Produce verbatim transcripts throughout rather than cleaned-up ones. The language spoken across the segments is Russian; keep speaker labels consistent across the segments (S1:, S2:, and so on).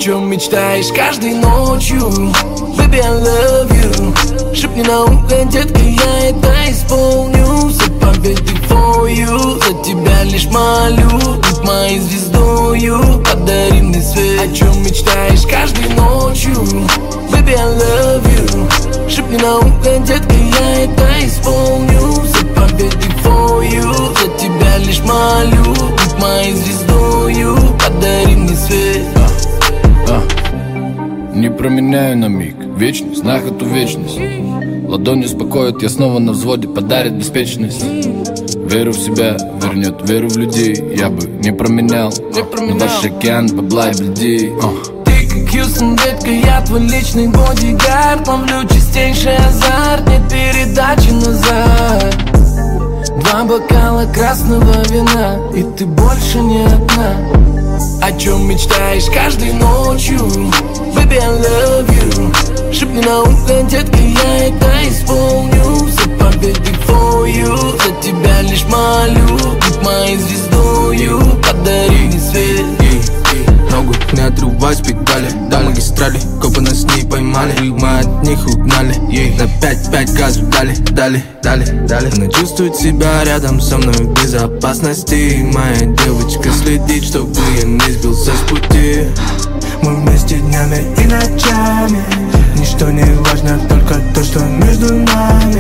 S1: чем мечтаешь каждой ночью? Baby, I love you. Шепни на ухо, детка, я это исполню. Все победы for you. За тебя лишь молю, будь моей звездою, подари мне свет. О чем мечтаешь каждой ночью? Baby, I love you. Шепни на ухо, детка, я это исполню. Все победы for you. За тебя лишь молю, будь моей звездою, подари мне свет.
S2: а, а. Не променяю на миг вечность на эту вечность. Ладонь успокоит, я снова на взводе, подарит беспечность. Веру в себя вернет, веру в людей. Я бы не променял, не променял. На ваш океан бабла и людей.
S1: Ты как Хьюстон, детка, я твой личный бодигард. Ловлю чистейший азарт, нет передачи назад. Два бокала красного вина, и ты больше не одна. О чем мечтаешь каждой ночью? Baby, I love you. Шепни на ухо, детка, я это исполню. Все победы for you. За тебя лишь молю, будь моей звездою, подари мне свет.
S3: Ногу не отрывай с педали, до магистрали, копы нас не поймали, мы от них угнали, на пять-пять газу дали, дали, дали, дали. Она чувствует себя рядом со мной в безопасности. Моя девочка следит, чтобы я не сбился с пути. Мы вместе днями и ночами, ничто не важно, только то, что между нами.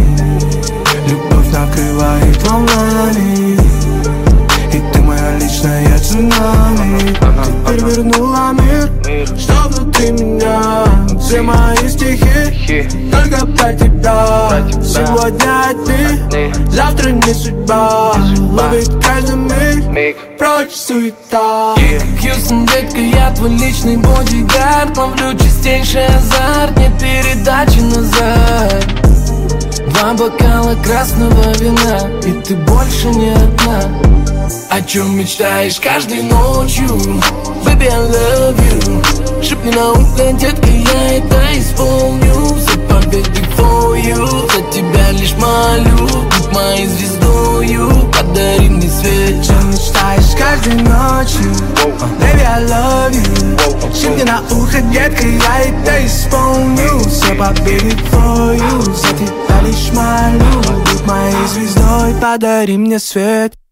S3: Любовь накрывает волнами, и ты моя личная цунами. Ты перевернула мир, что внутри меня. Все мои стихи только про тебя. Сегодня ты, завтра не судьба. Ловит каждый миг, прочь суета.
S1: Хьюстон, детка, я твой личный бодигард. Ловлю чистейший азарт, нет передачи назад. Два бокала красного вина, и ты больше не одна. О чем мечтаешь каждой ночью? Baby, I love you. Шепни на ухо, детка, я это исполню. Все победы for you. За тебя лишь молю, будь моей звездою, подари мне свет.
S3: О чем мечтаешь каждой ночью? Baby, I love you. Шепни на ухо, детка, я это исполню. Все победы for you. За тебя лишь молю, будь моей звездой, подари мне свет.